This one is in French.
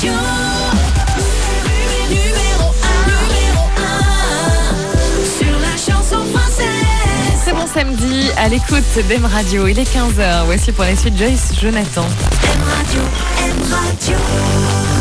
Radio. Numéro 1 sur la chanson française. Très bon samedi à l'écoute d'M Radio. Il est 15h. Voici pour la suite Joyce Jonathan. M Radio.